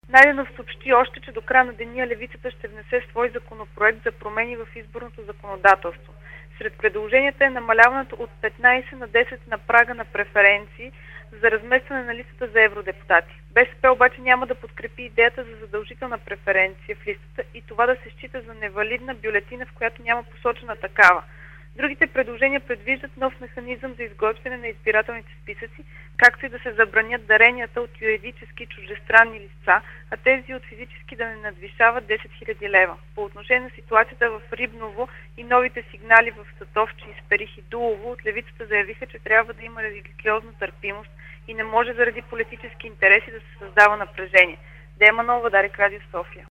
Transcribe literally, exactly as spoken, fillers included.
Найденов съобщи още, че до края на деня левицата ще внесе свой законопроект за промени в изборното законодателство. Сред предложенията е намаляването от петнайсет на десет на прага на преференции за разместване на листата за евродепутати. БСП обаче няма да подкрепи идеята за задължителна преференция в листата и това да се счита за невалидна бюлетина, в която няма посочена такава. Другите предложения предвиждат нов механизъм за изготвяне на избирателните списъци, както и да се забранят даренията от юридически чуждестранни лица, а тези от физически да не надвишават десет хиляди лева. По отношение на ситуацията в Рибново и новите сигнали в Сатовчи, Исперих и Дулово, от левицата заявиха, че трябва да има религиозна търпимост и не може заради политически интереси да се създава напрежение. Дема Нова, Дарик Радио, София.